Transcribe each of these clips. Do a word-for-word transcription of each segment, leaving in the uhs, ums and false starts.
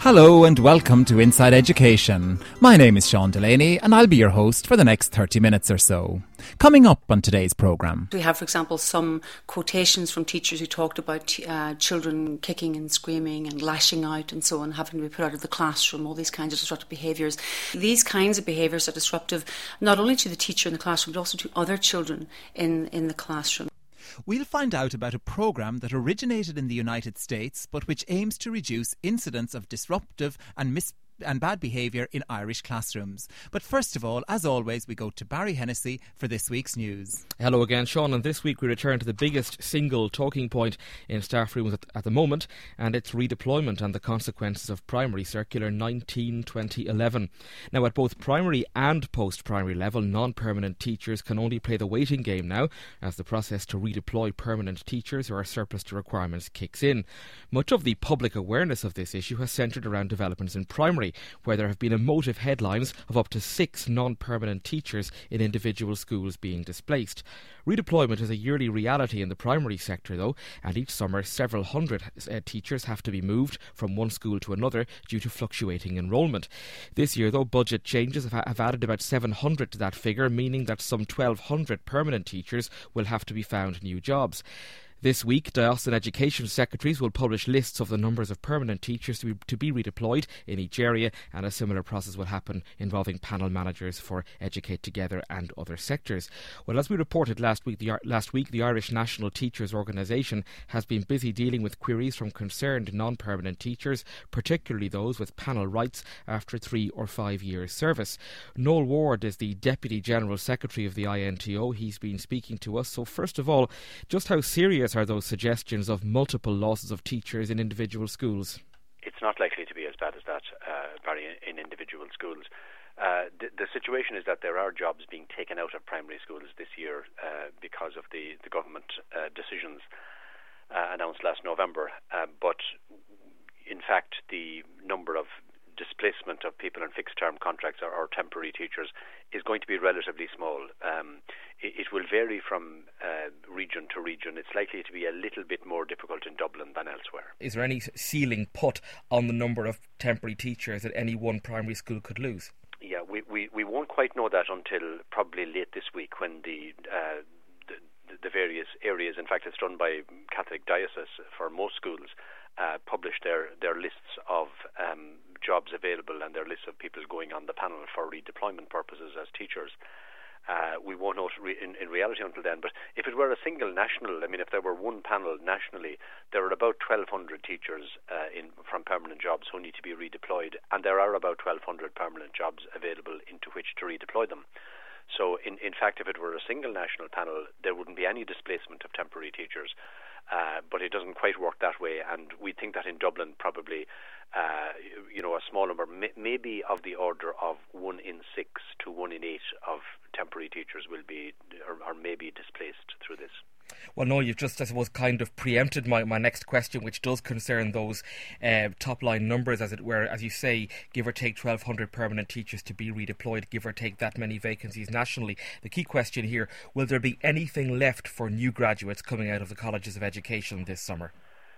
Hello and welcome to Inside Education. My name is Sean Delaney and I'll be your host for the next thirty minutes or so. Coming up on today's programme. We have, for example, some quotations from teachers who talked about uh, children kicking and screaming and lashing out and so on, having to be put out of the classroom, all these kinds of disruptive behaviours. These kinds of behaviours are disruptive not only to the teacher in the classroom but also to other children in, in the classroom. We'll find out about a programme that originated in the United States but which aims to reduce incidents of disruptive and mis- and bad behaviour in Irish classrooms. But first of all, as always, we go to Barry Hennessy for this week's news. Hello again, Sean, and this week we return to the biggest single talking point in staff rooms at, at the moment, and it's redeployment and the consequences of Primary Circular nineteen twenty eleven. Now, at both primary and post-primary level, non-permanent teachers can only play the waiting game now as the process to redeploy permanent teachers who are surplus to requirements kicks in. Much of the public awareness of this issue has centred around developments in primary, where there have been emotive headlines of up to six non-permanent teachers in individual schools being displaced. Redeployment is a yearly reality in the primary sector, though, and each summer several hundred uh, teachers have to be moved from one school to another due to fluctuating enrolment. This year, though, budget changes have, have added about seven hundred to that figure, meaning that some twelve hundred permanent teachers will have to be found new jobs. This week, Diocesan Education Secretaries will publish lists of the numbers of permanent teachers to be, to be redeployed in each area, and a similar process will happen involving panel managers for Educate Together and other sectors. Well, as we reported last week, the, last week, the Irish National Teachers Organisation has been busy dealing with queries from concerned non-permanent teachers, particularly those with panel rights after three or five years' service. Noel Ward is the Deputy General Secretary of the I N T O. He's been speaking to us. So first of all, just how serious are those suggestions of multiple losses of teachers in individual schools? It's not likely to be as bad as that, uh, Barry, in individual schools. Uh, the, the situation is that there are jobs being taken out of primary schools this year uh, because of the, the government uh, decisions uh, announced last November. Uh, but in fact, the number of displacement of people in fixed-term contracts or, or temporary teachers is going to be relatively small. Um, it, it will vary from uh, region to region. It's likely to be a little bit more difficult in Dublin than elsewhere. Is there any ceiling put on the number of temporary teachers that any one primary school could lose? Yeah, we, we, we won't quite know that until probably late this week when the, uh, the the various areas, in fact it's done by Catholic Diocese for most schools, uh, publish their, their lists of um, jobs available and their lists of people going on the panel for redeployment purposes as teachers. Uh, we won't know re- in, in reality until then, but if it were a single national, I mean, if there were one panel nationally, there are about twelve hundred teachers uh, in from permanent jobs who need to be redeployed, and there are about twelve hundred permanent jobs available into which to redeploy them. So, in, in fact, if it were a single national panel, there wouldn't be any displacement of temporary teachers. Uh, but it doesn't quite work that way, and we think that in Dublin probably, uh, you know, a small number, may, maybe of the order of one in six to one in eight of temporary teachers will be, or, or maybe displaced through this. Well, no, you've just, I suppose, kind of preempted my, my next question, which does concern those uh, top-line numbers, as it were. As you say, give or take twelve hundred permanent teachers to be redeployed, give or take that many vacancies nationally. The key question here, will there be anything left for new graduates coming out of the colleges of education this summer?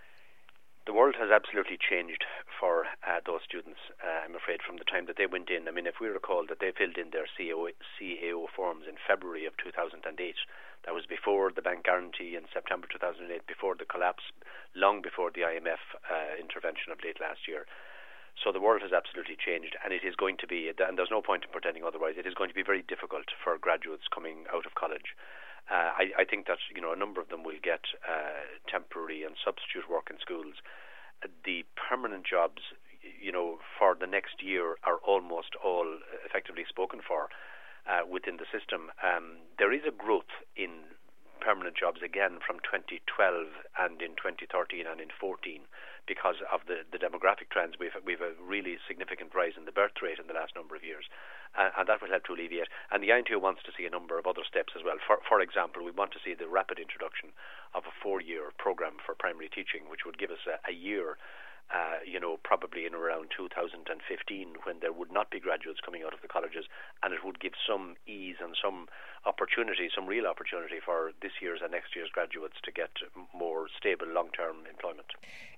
The world has absolutely changed for uh, those students, uh, I'm afraid, from the time that they went in. I mean, if we recall that they filled in their C A O forms in February of two thousand eight, that was before the bank guarantee in September two thousand eight, before the collapse, long before the I M F uh, intervention of late last year. So the world has absolutely changed, and it is going to be, and there's no point in pretending otherwise, it is going to be very difficult for graduates coming out of college. Uh, I, I think that, you know, a number of them will get uh, temporary and substitute work in schools. The permanent jobs, you know, for the next year are almost all effectively spoken for uh, within the system. Um, there is a growth in permanent jobs again from twenty twelve and in twenty thirteen and in fourteen because of the, the demographic trends. We've we've a really significant rise in the birth rate in the last number of years, uh, and that will help to alleviate. And the I N T O wants to see a number of other steps as well. For for example, we want to see the rapid introduction of a four-year program for primary teaching, which would give us a, a year. Uh, you know, probably in around two thousand fifteen, when there would not be graduates coming out of the colleges, and it would give some ease and some opportunity, some real opportunity for this year's and next year's graduates to get more stable long-term employment.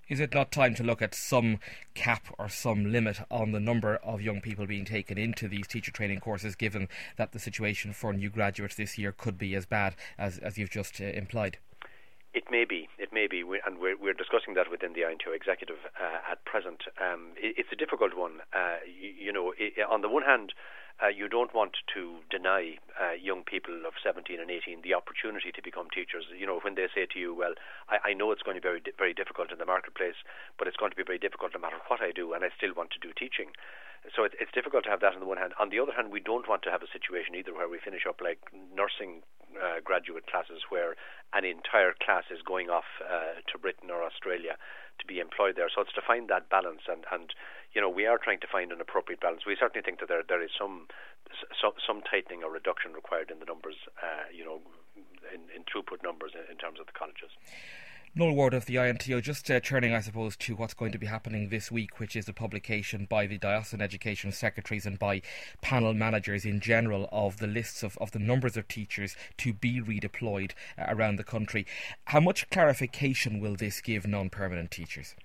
Is it not time to look at some cap or some limit on the number of young people being taken into these teacher training courses, given that the situation for new graduates this year could be as bad as, as you've just uh, implied? It may be, it may be, we, and we're, we're discussing that within the I N T O executive uh, at present. Um, it, it's a difficult one. Uh, you, you know, it, on the one hand, uh, you don't want to deny uh, young people of seventeen and eighteen the opportunity to become teachers. You know, when they say to you, well, I, I know it's going to be very, very difficult in the marketplace, but it's going to be very difficult no matter what I do, and I still want to do teaching. So it, it's difficult to have that on the one hand. On the other hand, we don't want to have a situation either where we finish up like nursing uh, graduate classes where an entire class is going off uh, to Britain or Australia to be employed there. So it's to find that balance, and, and you know, we are trying to find an appropriate balance. We certainly think that there there is some some, some tightening or reduction required in the numbers, uh, you know, in, in throughput numbers in, in terms of the colleges. Noel Ward of the I N T O, just uh, turning, I suppose, to what's going to be happening this week, which is the publication by the Diocesan Education Secretaries and by panel managers in general of the lists of, of the numbers of teachers to be redeployed uh, around the country. How much clarification will this give non-permanent teachers?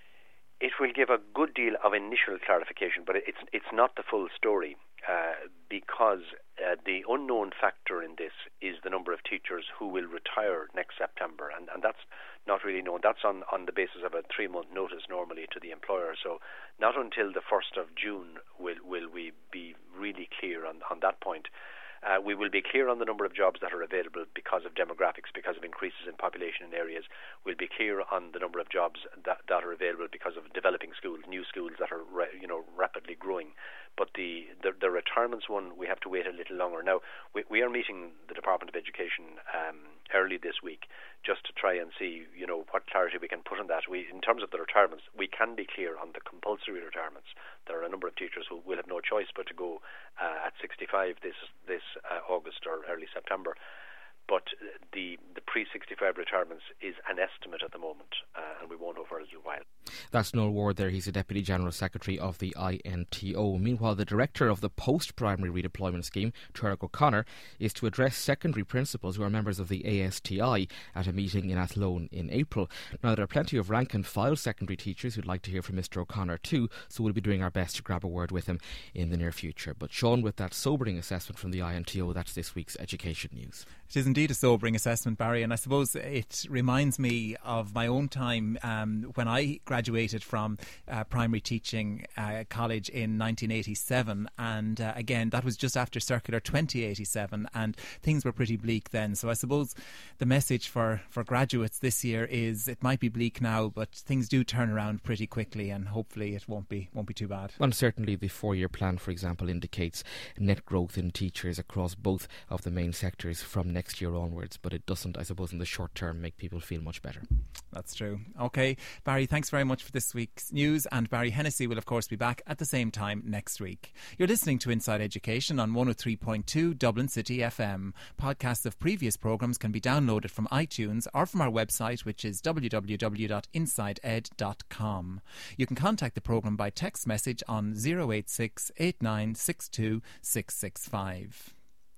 It will give a good deal of initial clarification, but it's it's not the full story, uh, because uh, the unknown factor in this is the number of teachers who will retire next September, and, and that's not really known. That's on, on the basis of a three-month notice normally to the employer. So not until the first of June will will we be really clear on, on that point. Uh, we will be clear on the number of jobs that are available because of demographics, because of increases in population in areas. We'll be clear on the number of jobs that, that are available because of developing schools, new schools that are you know rapidly growing. But the, the, the retirements one, we have to wait a little longer. Now, we, we are meeting the Department of Education um, early this week just to try and see, you know, what clarity we can put on that. We, in terms of the retirements, we can be clear on the compulsory retirements. There are a number of teachers who will have no choice but to go uh, at sixty-five this this uh, August or early September. But the the pre sixty-five retirements is an estimate at the moment, uh, and we won't know for a little while. That's Noel Ward there. He's the Deputy General Secretary of the I N T O. Meanwhile, the Director of the Post-Primary Redeployment Scheme, Turek O'Connor, is to address secondary principals who are members of the A S T I at a meeting in Athlone in April. Now, there are plenty of rank-and-file secondary teachers who'd like to hear from Mister O'Connor too, so we'll be doing our best to grab a word with him in the near future. But Sean, with that sobering assessment from the I N T O, that's this week's Education News. It is indeed a sobering assessment, Barry, and I suppose it reminds me of my own time um, when I graduated from uh, primary teaching uh, college in nineteen eighty-seven, and uh, again that was just after Circular twenty eighty-seven, and things were pretty bleak then. So I suppose the message for, for graduates this year is it might be bleak now, but things do turn around pretty quickly, and hopefully it won't be won't be too bad. And certainly the four-year plan, for example, indicates net growth in teachers across both of the main sectors from next year onwards, but it doesn't, I suppose, in the short term make people feel much better. That's true. OK, Barry, thanks very much for this week's news, and Barry Hennessy will of course be back at the same time next week. You're listening to Inside Education on one oh three point two Dublin City F M. Podcasts of previous programmes can be downloaded from iTunes or from our website, which is w w w dot inside ed dot com. You can contact the programme by text message on zero eight six, eight nine six two, six six five.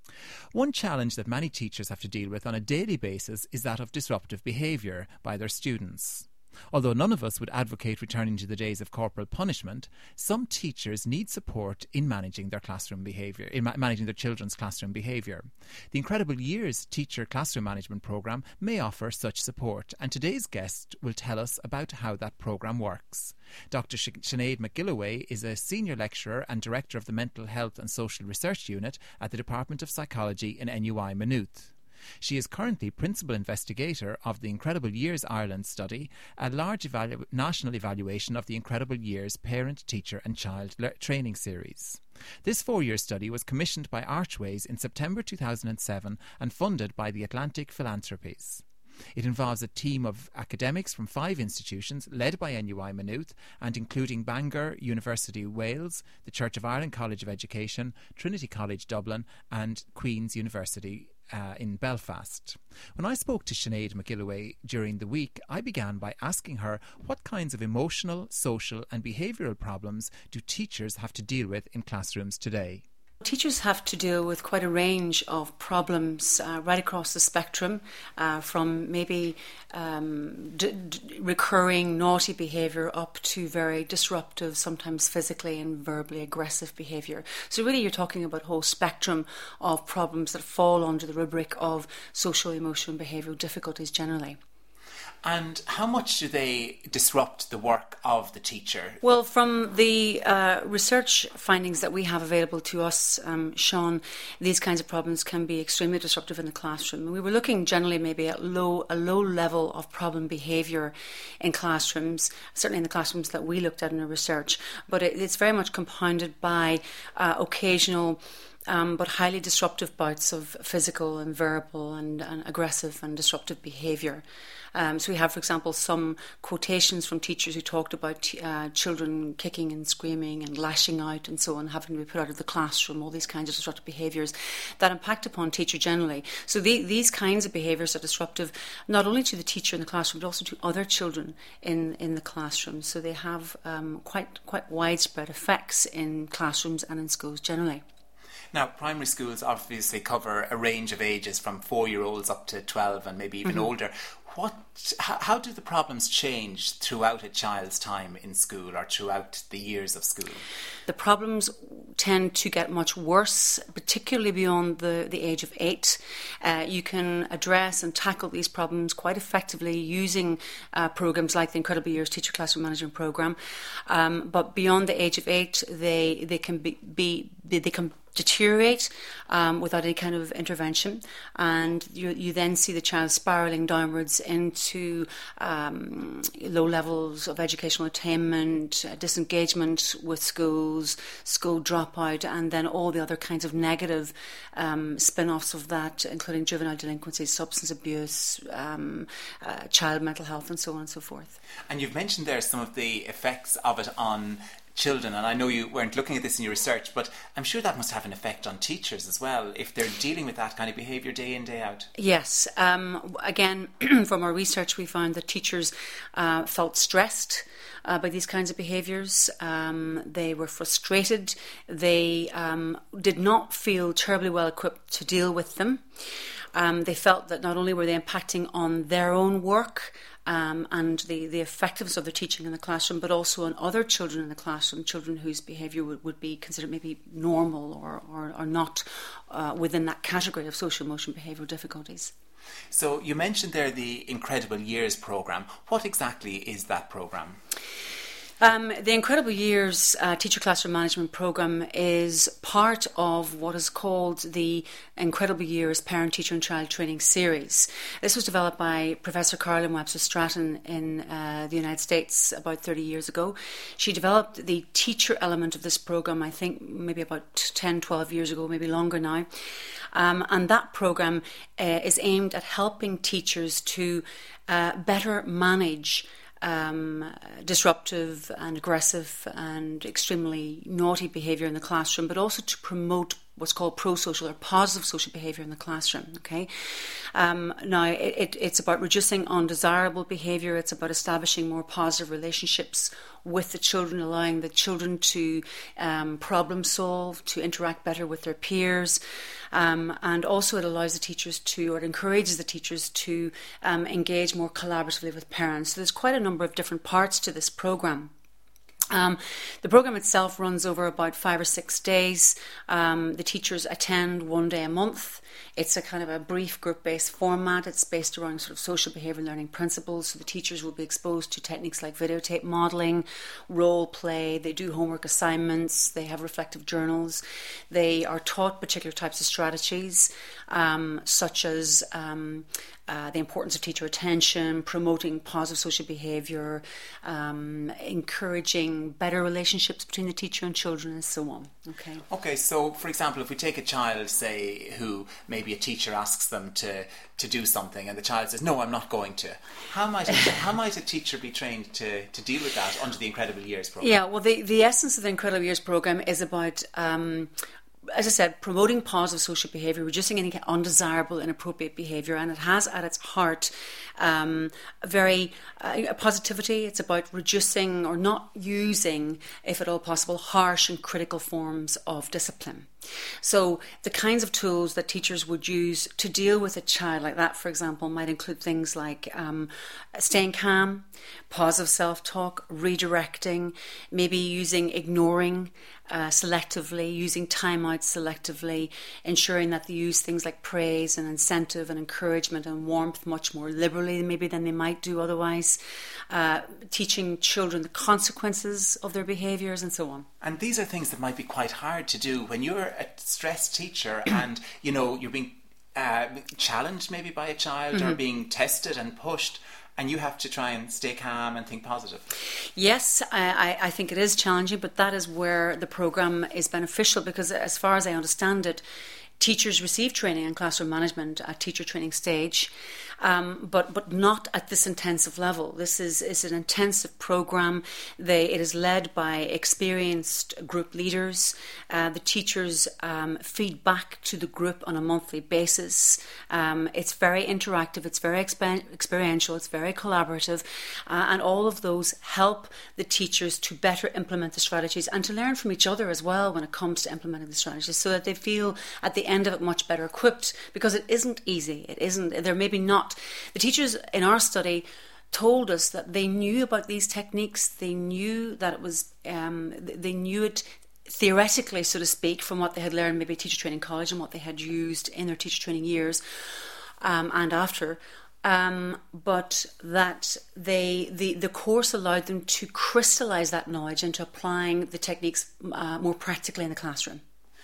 One challenge that many teachers have to deal with on a daily basis is that of disruptive behaviour by their students. Although none of us would advocate returning to the days of corporal punishment, some teachers need support in managing their classroom behaviour, in ma- managing their children's classroom behaviour. The Incredible Years Teacher Classroom Management Programme may offer such support, and today's guest will tell us about how that programme works. Doctor Sh- Sinead McGilloway is a Senior Lecturer and Director of the Mental Health and Social Research Unit at the Department of Psychology in N U I Maynooth. She is currently Principal Investigator of the Incredible Years Ireland study, a large evalu- national evaluation of the Incredible Years Parent, Teacher and Child le- Training Series. This four-year study was commissioned by Archways in September two thousand seven and funded by the Atlantic Philanthropies. It involves a team of academics from five institutions led by N U I Maynooth and including Bangor University Wales, the Church of Ireland College of Education, Trinity College Dublin and Queen's University Uh, in Belfast. When I spoke to Sinead McGilloway during the week, I began by asking her what kinds of emotional, social and behavioural problems do teachers have to deal with in classrooms today. Teachers have to deal with quite a range of problems uh, right across the spectrum, uh, from maybe um, d- d- recurring naughty behaviour up to very disruptive, sometimes physically and verbally aggressive behaviour. So really you're talking about a whole spectrum of problems that fall under the rubric of social, emotional and behavioural difficulties generally. And how much do they disrupt the work of the teacher? Well, from the uh, research findings that we have available to us, um, Sean, these kinds of problems can be extremely disruptive in the classroom. We were looking generally maybe at low a low level of problem behaviour in classrooms, certainly in the classrooms that we looked at in our research, but it, it's very much compounded by uh, occasional Um, but highly disruptive bouts of physical and verbal and, and aggressive and disruptive behaviour. Um, so we have, for example, some quotations from teachers who talked about uh, children kicking and screaming and lashing out and so on, having to be put out of the classroom, all these kinds of disruptive behaviours that impact upon teacher generally. So the, these kinds of behaviours are disruptive not only to the teacher in the classroom but also to other children in, in the classroom. So they have um, quite, quite widespread effects in classrooms and in schools generally. Now, primary schools obviously cover a range of ages from four-year-olds up to twelve and maybe even mm-hmm. older. What? How, how do the problems change throughout a child's time in school or throughout the years of school? The problems tend to get much worse, particularly beyond the, the age of eight. Uh, you can address and tackle these problems quite effectively using uh, programs like the Incredible Years Teacher Classroom Management Programme. Um, but beyond the age of eight, they they can be, be they can deteriorate um, without any kind of intervention, and you you then see the child spiralling downwards into um, low levels of educational attainment, uh, disengagement with schools, school dropout, and then all the other kinds of negative um, spin-offs of that, including juvenile delinquency, substance abuse, um, uh, child mental health, and so on and so forth. And you've mentioned there some of the effects of it on children, and I know you weren't looking at this in your research, but I'm sure that must have an effect on teachers as well if they're dealing with that kind of behaviour day in, day out. Yes. Um, again, from our research we found that teachers uh, felt stressed uh, by these kinds of behaviours. Um, they were frustrated. They um, did not feel terribly well equipped to deal with them. Um, they felt that not only were they impacting on their own work Um, and the, the effectiveness of the teaching in the classroom, but also on other children in the classroom, children whose behaviour would, would be considered maybe normal or, or, or not uh, within that category of social emotional behavioural difficulties. So you mentioned there the Incredible Years programme. What exactly is that programme? Um, the Incredible Years uh, Teacher Classroom Management Programme is part of what is called the Incredible Years Parent, Teacher and Child Training Series. This was developed by Professor Carolyn Webster Stratton in uh, the United States about thirty years ago. She developed the teacher element of this programme, I think, maybe about ten, twelve years ago, maybe longer now. Um, and that programme uh, is aimed at helping teachers to uh, better manage Um, disruptive and aggressive and extremely naughty behaviour in the classroom, but also to promote what's called pro-social or positive social behaviour in the classroom. Okay, um, now it, it, it's about reducing undesirable behaviour. It's about establishing more positive relationships with the children, allowing the children to um, problem solve, to interact better with their peers, um, and also it allows the teachers to, or it encourages the teachers to um, engage more collaboratively with parents. So there's quite a number of different parts to this programme. Um, the programme itself runs over about five or six days. Um, the teachers attend one day a month. It's a kind of a brief group-based format. It's based around sort of social behaviour learning principles. So the teachers will be exposed to techniques like videotape modelling, role play. They do homework assignments. They have reflective journals. They are taught particular types of strategies, um, such as um, uh, the importance of teacher attention, promoting positive social behaviour, um, encouraging better relationships between the teacher and children, and so on. Okay. Okay, so for example, if we take a child, say, who maybe a teacher asks them to, to do something and the child says, no, I'm not going to. How might a, how might a teacher be trained to, to deal with that under the Incredible Years programme? Yeah, well, the, the essence of the Incredible Years programme is about um, as I said, promoting positive social behaviour, reducing any undesirable, inappropriate behaviour, and it has at its heart um, a very uh, positivity. It's about reducing or not using, if at all possible, harsh and critical forms of discipline. So the kinds of tools that teachers would use to deal with a child like that, for example, might include things like um, staying calm, positive self-talk, redirecting, maybe using ignoring uh, selectively, using timeouts selectively, ensuring that they use things like praise and incentive and encouragement and warmth much more liberally maybe than they might do otherwise, uh, teaching children the consequences of their behaviours and so on. And these are things that might be quite hard to do when you're a stressed teacher and, you know, you're being uh, challenged maybe by a child mm-hmm. or being tested and pushed, and you have to try and stay calm and think positive. Yes, I, I think it is challenging, but that is where the programme is beneficial, because as far as I understand it, teachers receive training in classroom management at teacher training stage, um, but but not at this intensive level. This is, is an intensive programme. They, it is led by experienced group leaders. Uh, the teachers um, feed back to the group on a monthly basis. Um, it's very interactive, it's very exper- experiential, it's very collaborative, uh, and all of those help the teachers to better implement the strategies and to learn from each other as well when it comes to implementing the strategies, so that they feel at the end of it much better equipped, because it isn't easy. It isn't. They're maybe not. The teachers in our study told us that they knew about these techniques. They knew that it was. Um, they knew it theoretically, so to speak, from what they had learned maybe at Teacher Training College and what they had used in their teacher training years um, and after. Um, but that they the, the course allowed them to crystallise that knowledge into applying the techniques uh, more practically in the classroom.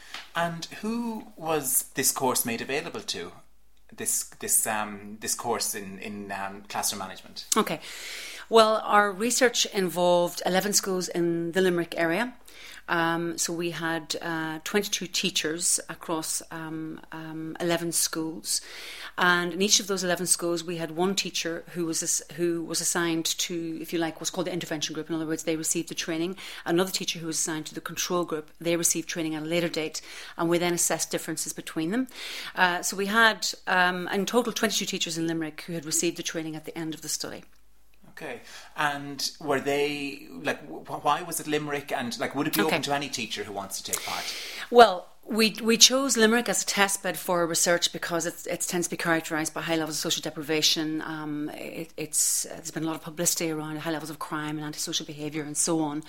And who was this course made available to? This this um, this course in in um, classroom management. Okay, well, our research involved eleven schools in the Limerick area. Um, so we had uh, twenty-two teachers across um, um, eleven schools, and in each of those eleven schools we had one teacher who was ass- who was assigned to, if you like, what's called the intervention group. In other words, they received the training. Another teacher who was assigned to the control group, they received training at a later date, and we then assessed differences between them. Uh, so we had um, in total twenty-two teachers in Limerick who had received the training at the end of the study. Okay, and were they, like, why was it Limerick, and, like, would it be okay. open to any teacher who wants to take part? Well, we we chose Limerick as a test bed for research because it, it tends to be characterised by high levels of social deprivation. Um, it, it's there's been a lot of publicity around high levels of crime and antisocial behaviour and so on.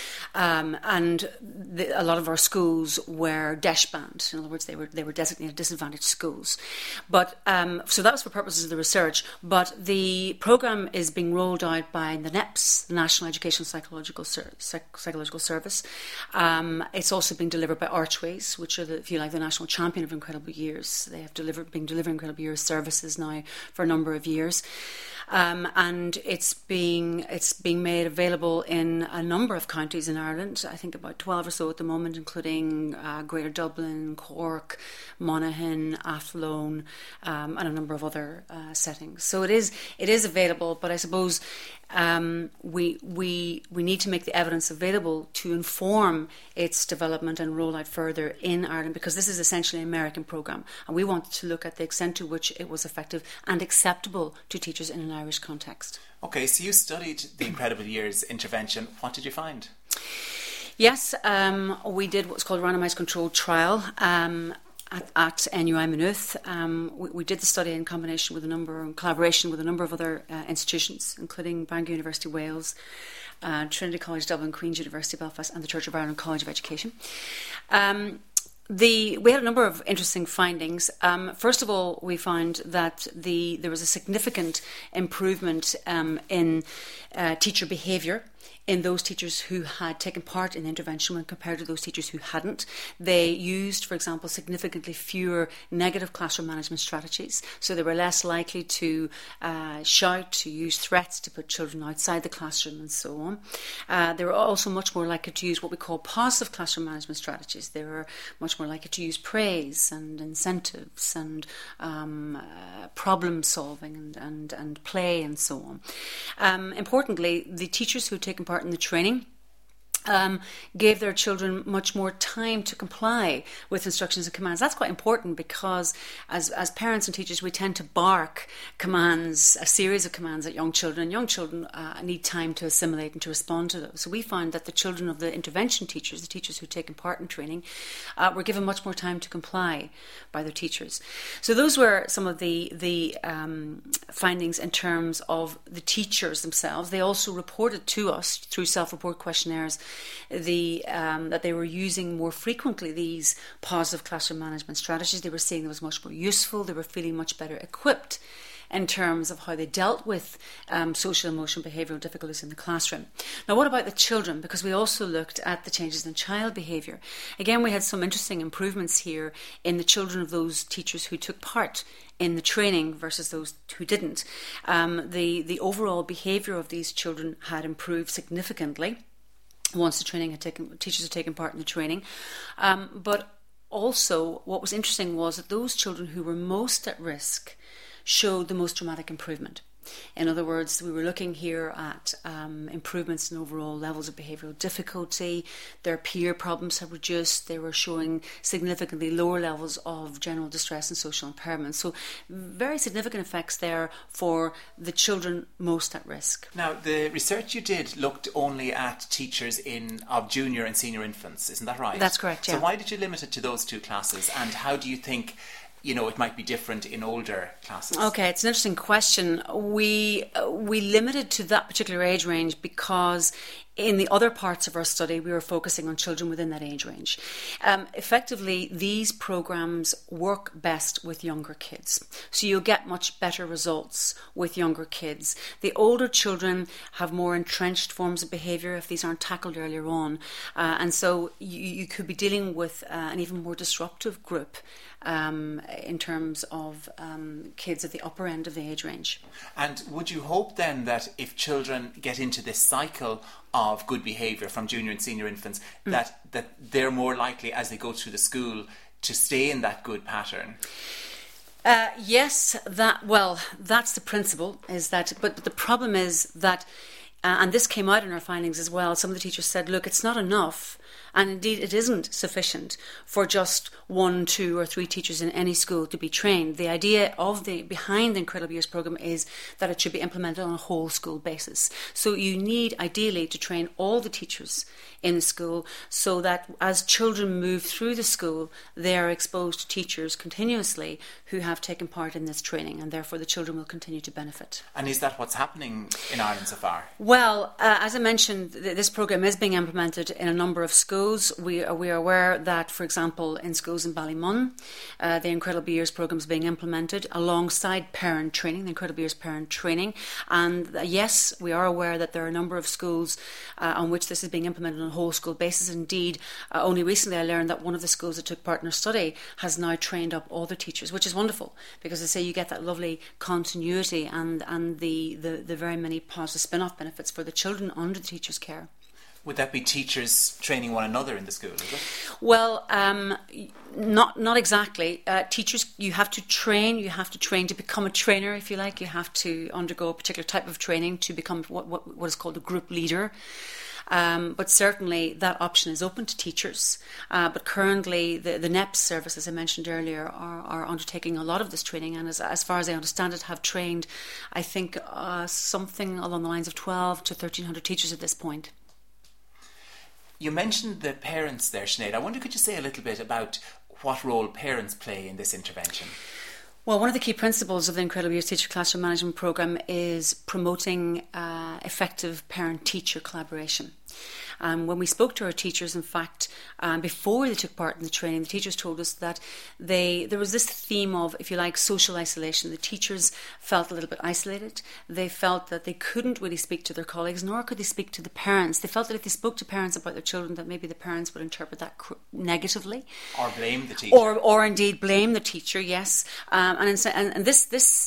Um, and the, a lot of our schools were DEIS banned. In other words, they were they were designated disadvantaged schools. But um, so that was for purposes of the research. But the programme is being rolled out by the N E P S, the National Educational Psychological Ser- Psych- Psychological Service. Um, it's also being delivered by Archways, which are, the, if you like, the national champion of Incredible Years. They have delivered been delivering Incredible Years services now for a number of years. Um, and it's being it's being made available in a number of counties in Ireland. I think about twelve or so at the moment, including uh, Greater Dublin, Cork, Monaghan, Athlone, um, and a number of other uh, settings. So it is it is available, but I suppose um, we we we need to make the evidence available to inform its development and rollout further in Ireland, because this is essentially an American programme, and we want to look at the extent to which it was effective and acceptable to teachers in an Irish context. Okay, so you studied the Incredible Years intervention. What did you find? Yes, um, we did what's called a randomised controlled trial um, at, at N U I Maynooth. Um, we, we did the study in combination with a number, in collaboration with a number of other uh, institutions, including Bangor University Wales, uh, Trinity College Dublin, Queen's University Belfast, and the Church of Ireland College of Education. Um, The, we had a number of interesting findings. Um, first of all, we found that the there was a significant improvement um, in uh, teacher behaviour in those teachers who had taken part in the intervention when compared to those teachers who hadn't. They used, for example, significantly fewer negative classroom management strategies. So they were less likely to uh, shout, to use threats, to put children outside the classroom and so on. Uh, they were also much more likely to use what we call positive classroom management strategies. They were much more likely to use praise and incentives and um, uh, problem solving and, and, and play and so on. Um, importantly, the teachers who had taken part in the training Um, gave their children much more time to comply with instructions and commands. That's quite important because as as parents and teachers we tend to bark commands, a series of commands at young children, and young children uh, need time to assimilate and to respond to those. So we found that the children of the intervention teachers, the teachers who'd taken part in training, uh, were given much more time to comply by their teachers. So those were some of the, the um, findings in terms of the teachers themselves. They also reported to us through self-report questionnaires the um, that they were using more frequently these positive classroom management strategies. They were seeing them was much more useful. They were feeling much better equipped in terms of how they dealt with um, social, emotional, behavioural difficulties in the classroom. Now, what about the children? Because we also looked at the changes in child behaviour. Again, we had some interesting improvements here in the children of those teachers who took part in the training versus those who didn't. Um, the, the overall behaviour of these children had improved significantly once the training had taken, teachers had taken part in the training. Um, but also, what was interesting was that those children who were most at risk showed the most dramatic improvement. In other words, we were looking here at um, improvements in overall levels of behavioural difficulty. Their peer problems have reduced. They were showing significantly lower levels of general distress and social impairment. So very significant effects there for the children most at risk. Now, the research you did looked only at teachers in of junior and senior infants, isn't that right? That's correct, yeah. So why did you limit it to those two classes, and how do you think you know, it might be different in older classes? Okay, it's an interesting question. We we limited to that particular age range because in the other parts of our study, we were focusing on children within that age range. Um, effectively, these programs work best with younger kids. So you'll get much better results with younger kids. The older children have more entrenched forms of behaviour if these aren't tackled earlier on. Uh, and so you, you could be dealing with uh, an even more disruptive group um, in terms of um, kids at the upper end of the age range. And would you hope then that if children get into this cycle of good behaviour from junior and senior infants, mm. that, that they're more likely as they go through the school to stay in that good pattern? Uh, yes, that well, that's the principle. Is that, but, but the problem is that, uh, and this came out in our findings as well. Some of the teachers said, "Look, it's not enough." And indeed, it isn't sufficient for just one, two, or three teachers in any school to be trained. The idea of the behind the Incredible Years programme is that it should be implemented on a whole school basis. So you need, ideally, to train all the teachers in the school so that as children move through the school, they are exposed to teachers continuously who have taken part in this training, and therefore the children will continue to benefit. And is that what's happening in Ireland so far? Well, uh, as I mentioned, th- this programme is being implemented in a number of schools. We are, we are aware that, for example, in schools in Ballymun, uh, the Incredible Years programme is being implemented alongside parent training, the Incredible Years parent training. And uh, yes, we are aware that there are a number of schools uh, on which this is being implemented on a whole school basis. Indeed, uh, only recently I learned that one of the schools that took part in our study has now trained up all the teachers, which is wonderful because, as I say, you get that lovely continuity and, and the, the, the very many positive spin-off benefits for the children under the teacher's care. Would that be teachers training one another in the school, is it? Well, um, not not exactly. Uh, teachers, you have to train. You have to train to become a trainer, if you like. You have to undergo a particular type of training to become what what, what is called a group leader. Um, but certainly that option is open to teachers. Uh, but currently the, the N E P S service, as I mentioned earlier, are, are undertaking a lot of this training, and as, as far as I understand it, have trained, I think, uh, something along the lines of twelve to thirteen hundred teachers at this point. You mentioned the parents there, Sinead. I wonder, could you say a little bit about what role parents play in this intervention? Well, one of the key principles of the Incredible Years Teacher Classroom Management Programme is promoting uh, effective parent-teacher collaboration. Um, when we spoke to our teachers, in fact, um, before they took part in the training, the teachers told us that they there was this theme of, if you like, social isolation. The teachers felt a little bit isolated. They felt that they couldn't really speak to their colleagues, nor could they speak to the parents. They felt that if they spoke to parents about their children, that maybe the parents would interpret that cr- negatively. Or blame the teacher. Or, or indeed blame the teacher, yes. Um, and, in, and, and this this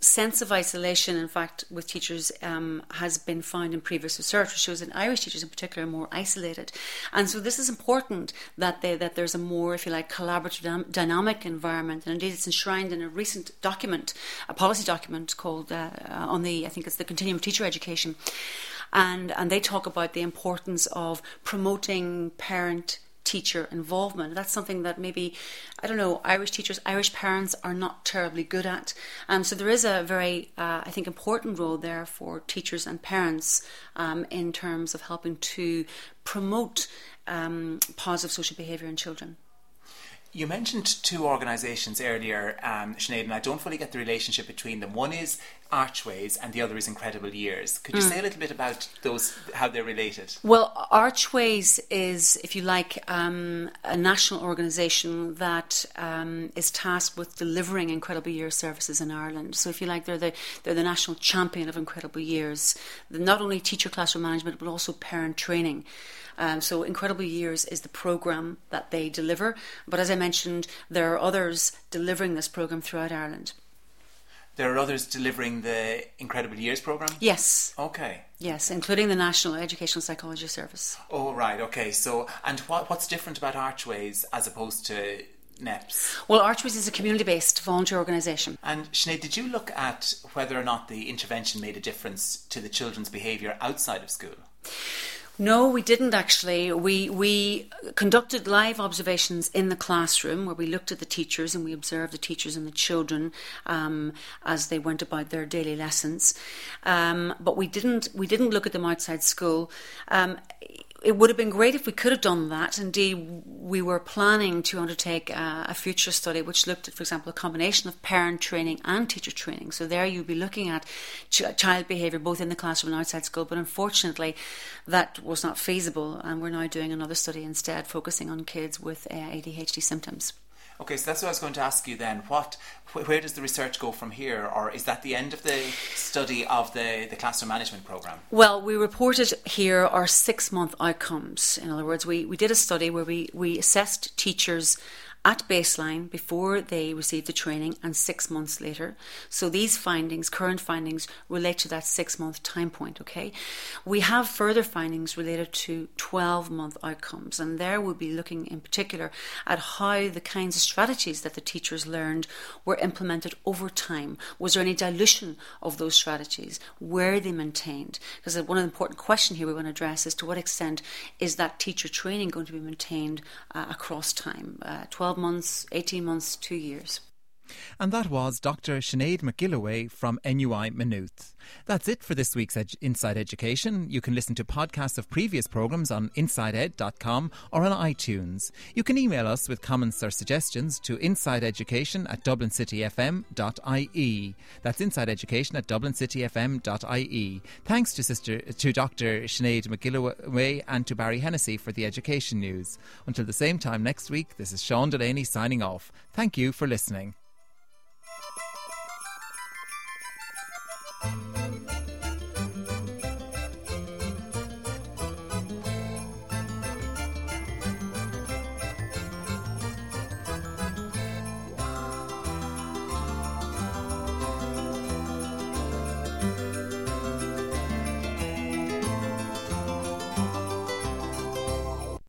sense of isolation, in fact, with teachers um, has been found in previous research, which shows that Irish teachers in particular are more isolated. And so this is important that they, that there's a more, if you like, collaborative, dynamic environment. And indeed, it's enshrined in a recent document, a policy document called uh, on the, I think it's the Continuum of Teacher Education. And, and they talk about the importance of promoting parent teacher involvement. That's something that maybe, I don't know, Irish teachers, Irish parents are not terribly good at. Um, so there is a very, uh, I think, important role there for teachers and parents um, in terms of helping to promote um, positive social behaviour in children. You mentioned two organisations earlier, um, Sinead, and I don't fully get the relationship between them. One is Archways and the other is Incredible Years. Could you mm. say a little bit about those, how they're related? Well, Archways is, if you like, um, a national organisation that um, is tasked with delivering Incredible Years services in Ireland. So if you like, they're the, they're the national champion of Incredible Years. Not only teacher classroom management, but also parent training. Um, so Incredible Years is the programme that they deliver. But as I mentioned, there are others delivering this programme throughout Ireland. There are others delivering the Incredible Years programme? Yes. Okay. Yes, including the National Educational Psychology Service. Oh, right, okay. So, and what what's different about Archways as opposed to N E P S? Well, Archways is a community-based volunteer organisation. And Sinead, did you look at whether or not the intervention made a difference to the children's behaviour outside of school? No, we didn't actually. We we conducted live observations in the classroom where we looked at the teachers and we observed the teachers and the children um, as they went about their daily lessons. Um, but we didn't we didn't look at them outside school. Um, It would have been great if we could have done that. Indeed, we were planning to undertake a, a future study which looked at, for example, a combination of parent training and teacher training. So there you'd be looking at ch- child behaviour both in the classroom and outside school. But unfortunately, that was not feasible. And we're now doing another study instead, focusing on kids with uh, A D H D symptoms. Okay, so that's what I was going to ask you then. What, where does the research go from here? Or is that the end of the study of the, the classroom management programme? Well, we reported here our six-month outcomes. In other words, we, we did a study where we, we assessed teachers at baseline before they received the training and six months later. So these findings, current findings, relate to that six-month time point, okay? We have further findings related to twelve-month outcomes, and there we'll be looking in particular at how the kinds of strategies that the teachers learned were implemented over time. Was there any dilution of those strategies? Were they maintained? Because one of the important questions here we want to address is to what extent is that teacher training going to be maintained uh, across time? Uh, twelve months, eighteen months, two years. And that was Doctor Sinead McGilloway from N U I Maynooth. That's it for this week's Ed- Inside Education. You can listen to podcasts of previous programmes on inside ed dot com or on iTunes. You can email us with comments or suggestions to insideeducation at dublin city f m dot i e. That's insideeducation at dublin city f m dot i e. Thanks to Sister to Doctor Sinead McGilloway and to Barry Hennessy for the education news. Until the same time next week, this is Sean Delaney signing off. Thank you for listening.